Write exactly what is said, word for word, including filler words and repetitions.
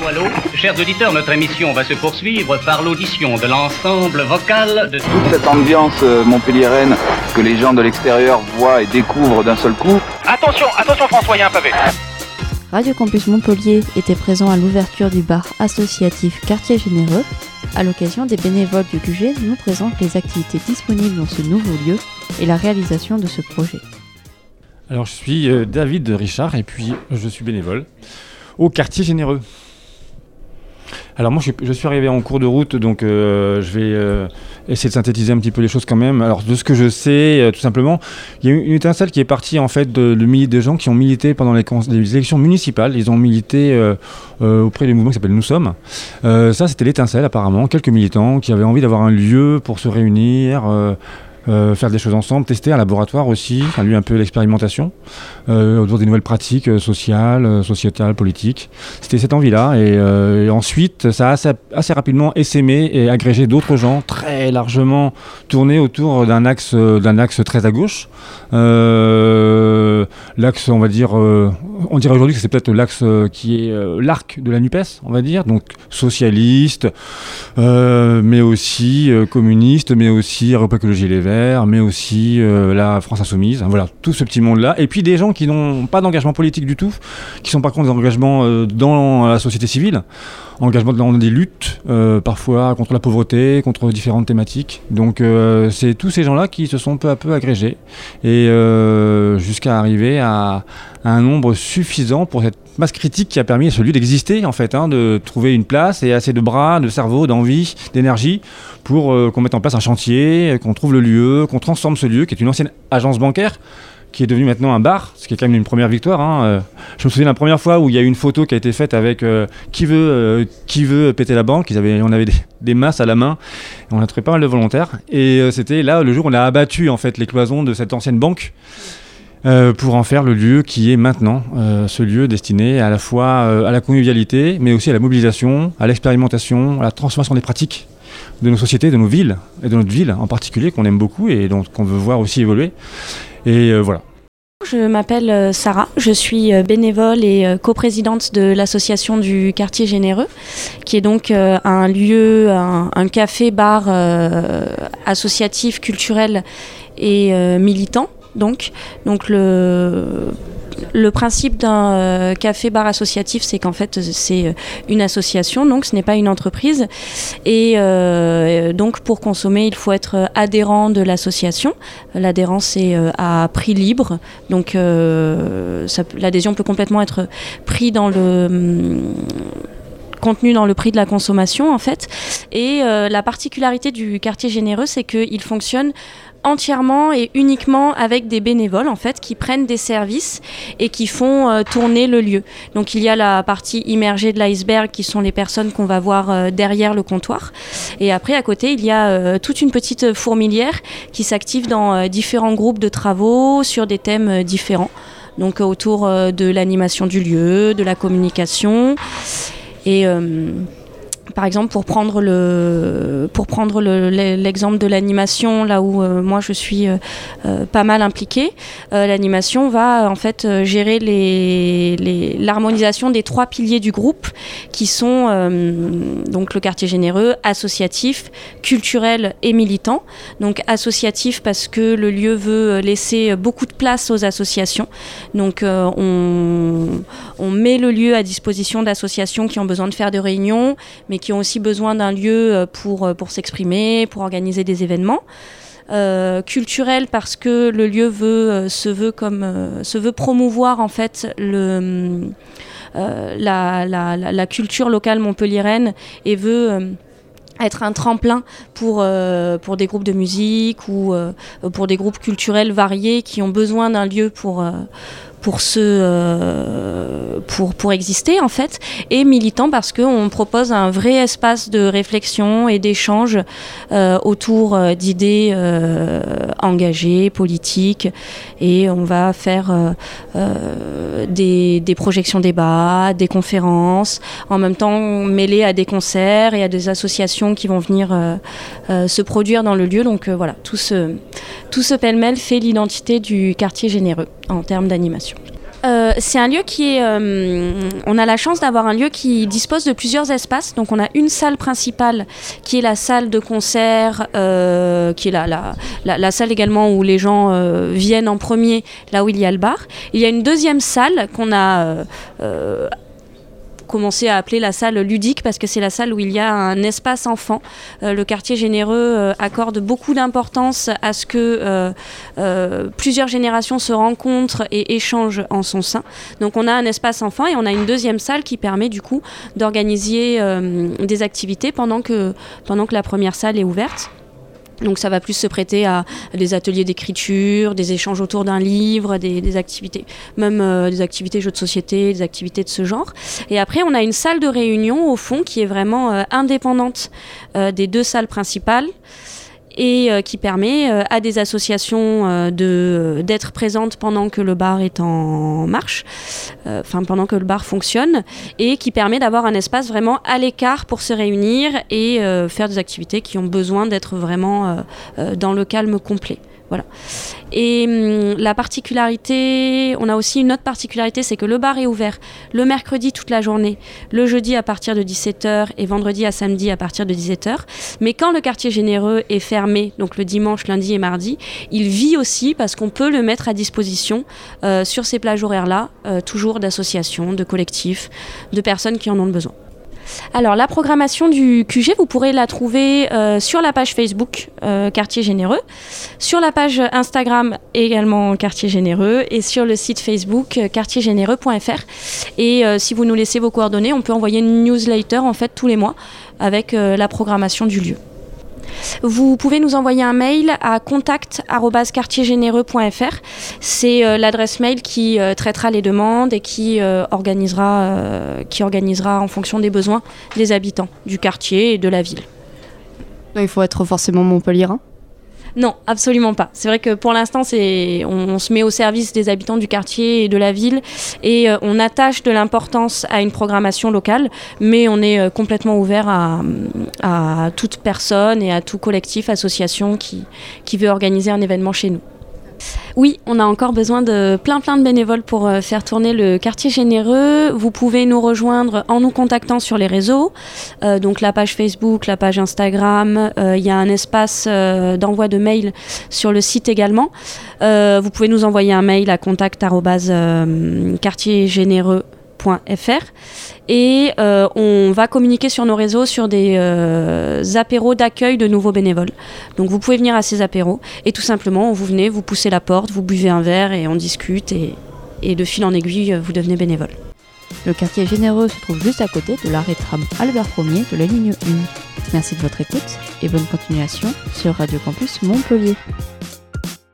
Allô, allô. Chers auditeurs, notre émission va se poursuivre par l'audition de l'ensemble vocal de... Toute cette ambiance euh, montpelliéraine que les gens de l'extérieur voient et découvrent d'un seul coup. Attention, attention François, il y a un pavé. Radio Campus Montpellier était présent à l'ouverture du bar associatif Quartier Généreux. À l'occasion, des bénévoles du Q G nous présentent les activités disponibles dans ce nouveau lieu et la réalisation de ce projet. Alors je suis euh, David Richard et puis je suis bénévole au Quartier Généreux. Alors moi je suis, je suis arrivé en cours de route, donc euh, je vais euh, essayer de synthétiser un petit peu les choses quand même. Alors de ce que je sais, euh, tout simplement, il y a une étincelle qui est partie en fait de, de milliers de gens qui ont milité pendant les, les élections municipales. Ils ont milité euh, euh, auprès du mouvement qui s'appelle Nous Sommes. Euh, ça c'était l'étincelle apparemment, quelques militants qui avaient envie d'avoir un lieu pour se réunir, euh, Euh, faire des choses ensemble, tester un laboratoire aussi, un lieu un peu d'expérimentation euh, autour des nouvelles pratiques euh, sociales, euh, sociétales, politiques. C'était cette envie-là et, euh, et ensuite ça a assez, assez rapidement essaimé et agrégé d'autres gens très largement tournés autour d'un axe, euh, d'un axe très à gauche. Euh, l'axe, on va dire, euh, on dirait aujourd'hui que c'est peut-être l'axe euh, qui est euh, l'arc de la NUPES, on va dire, donc socialiste, euh, mais aussi euh, communiste, mais aussi Europe Écologie Les Verts, mais aussi euh, la France Insoumise, voilà, tout ce petit monde-là. Et puis des gens qui n'ont pas d'engagement politique du tout, qui sont par contre des engagements euh, dans la société civile, engagement dans des luttes, euh, parfois contre la pauvreté, contre différentes thématiques. Donc euh, c'est tous ces gens-là qui se sont peu à peu agrégés, et euh, jusqu'à arriver à, à un nombre suffisant pour cette masse critique qui a permis à ce lieu d'exister, en fait, hein, de trouver une place et assez de bras, de cerveau, d'envie, d'énergie pour euh, qu'on mette en place un chantier, qu'on trouve le lieu, qu'on transforme ce lieu qui est une ancienne agence bancaire qui est devenu maintenant un bar, ce qui est quand même une première victoire. Hein. Euh, je me souviens de la première fois où il y a eu une photo qui a été faite avec euh, qui, veut, euh, qui veut péter la banque. Ils avaient, on avait des, des masses à la main, et on a trouvé pas mal de volontaires. Et euh, c'était là le jour où on a abattu en fait, les cloisons de cette ancienne banque euh, pour en faire le lieu qui est maintenant, euh, ce lieu destiné à la fois euh, à la convivialité, mais aussi à la mobilisation, à l'expérimentation, à la transformation des pratiques de nos sociétés, de nos villes, et de notre ville en particulier, qu'on aime beaucoup et donc qu'on veut voir aussi évoluer. Et euh, voilà. Je m'appelle Sarah, je suis bénévole et coprésidente de l'association du Quartier Généreux, qui est donc un lieu, un, un café-bar euh, associatif, culturel et euh, militant. Donc, donc le, le principe d'un euh, café-bar associatif, c'est qu'en fait, c'est une association, donc ce n'est pas une entreprise. Et euh, donc, pour consommer, il faut être adhérent de l'association. L'adhérence est euh, à prix libre. Donc, euh, ça, l'adhésion peut complètement être prise dans le... Hum, contenu dans le prix de la consommation, en fait. Et euh, la particularité du Quartier Généreux, c'est qu'il fonctionne entièrement et uniquement avec des bénévoles en fait qui prennent des services et qui font euh, tourner le lieu. Donc il y a la partie immergée de l'iceberg qui sont les personnes qu'on va voir euh, derrière le comptoir, et après à côté il y a euh, toute une petite fourmilière qui s'active dans euh, différents groupes de travaux sur des thèmes euh, différents, donc euh, autour euh, de l'animation du lieu, de la communication et euh, par exemple, pour prendre, le, pour prendre le, l'exemple de l'animation, là où euh, moi je suis euh, euh, pas mal impliquée, euh, l'animation va en fait euh, gérer les, les, l'harmonisation des trois piliers du groupe qui sont euh, donc le Quartier Généreux, associatif, culturel et militant. Donc associatif parce que le lieu veut laisser beaucoup de place aux associations. Donc euh, on, on met le lieu à disposition d'associations qui ont besoin de faire des réunions, mais qui ont aussi besoin d'un lieu pour, pour s'exprimer, pour organiser des événements. Euh, culturel parce que le lieu veut, se, veut comme, euh, se veut promouvoir en fait le, euh, la, la, la, la culture locale montpelliéraine et veut euh, être un tremplin pour, euh, pour des groupes de musique ou euh, pour des groupes culturels variés qui ont besoin d'un lieu pour... Euh, pour, ce, euh, pour, pour exister en fait, et militant parce qu'on propose un vrai espace de réflexion et d'échange euh, autour euh, d'idées euh, engagées, politiques, et on va faire euh, euh, des, des projections débats, des conférences, en même temps mêlées à des concerts et à des associations qui vont venir euh, euh, se produire dans le lieu. Donc euh, voilà, tout ce, tout ce pêle-mêle fait l'identité du Quartier Généreux en termes d'animation. Euh, c'est un lieu qui est... Euh, on a la chance d'avoir un lieu qui dispose de plusieurs espaces. Donc on a une salle principale qui est la salle de concert, euh, qui est la, la, la, la salle également où les gens euh, viennent en premier, là où il y a le bar. Il y a une deuxième salle qu'on a... Euh, euh, commencer à appeler la salle ludique parce que c'est la salle où il y a un espace enfant. Euh, le quartier généreux euh, accorde beaucoup d'importance à ce que euh, euh, plusieurs générations se rencontrent et échangent en son sein. Donc on a un espace enfant et on a une deuxième salle qui permet du coup d'organiser euh, des activités pendant que, pendant que la première salle est ouverte. Donc ça va plus se prêter à des ateliers d'écriture, des échanges autour d'un livre, des, des activités, même euh, des activités jeux de société, des activités de ce genre. Et après, on a une salle de réunion au fond qui est vraiment euh, indépendante euh, des deux salles principales et euh, qui permet euh, à des associations euh, de, d'être présentes pendant que le bar est en marche, enfin euh, pendant que le bar fonctionne, et qui permet d'avoir un espace vraiment à l'écart pour se réunir et euh, faire des activités qui ont besoin d'être vraiment euh, euh, dans le calme complet. Voilà. Et hum, la particularité, on a aussi une autre particularité, c'est que le bar est ouvert le mercredi toute la journée, le jeudi à partir de dix-sept heures et vendredi à samedi à partir de dix-sept heures. Mais quand le quartier généreux est fermé, donc le dimanche, lundi et mardi, il vit aussi parce qu'on peut le mettre à disposition euh, sur ces plages horaires-là, euh, toujours d'associations, de collectifs, de personnes qui en ont besoin. Alors la programmation du Q G, vous pourrez la trouver euh, sur la page Facebook euh, Quartier Généreux, sur la page Instagram également Quartier Généreux et sur le site Facebook euh, quartier généreux point f r. Et euh, si vous nous laissez vos coordonnées, on peut envoyer une newsletter en fait tous les mois avec euh, la programmation du lieu. Vous pouvez nous envoyer un mail à contact arobase quartier généreux point f r. C'est euh, l'adresse mail qui euh, traitera les demandes et qui, euh, organisera, euh, qui organisera en fonction des besoins des habitants du quartier et de la ville. Il faut être forcément montpelliérain ? Non, absolument pas. C'est vrai que pour l'instant, c'est, on, on se met au service des habitants du quartier et de la ville et euh, on attache de l'importance à une programmation locale, mais on est euh, complètement ouvert à, à toute personne et à tout collectif, association qui, qui veut organiser un événement chez nous. Oui, on a encore besoin de plein plein de bénévoles pour euh, faire tourner le quartier généreux. Vous pouvez nous rejoindre en nous contactant sur les réseaux, euh, donc la page Facebook, la page Instagram. Il euh, y a un espace euh, d'envoi de mail sur le site également. Euh, vous pouvez nous envoyer un mail à contact arobase quartier généreux point f r et euh, on va communiquer sur nos réseaux sur des euh, apéros d'accueil de nouveaux bénévoles. Donc vous pouvez venir à ces apéros et tout simplement vous venez, vous poussez la porte, vous buvez un verre et on discute et, et de fil en aiguille vous devenez bénévole. Le quartier généreux se trouve juste à côté de l'arrêt tram Albert Ier de la ligne un. Merci de votre écoute et bonne continuation sur Radio Campus Montpellier.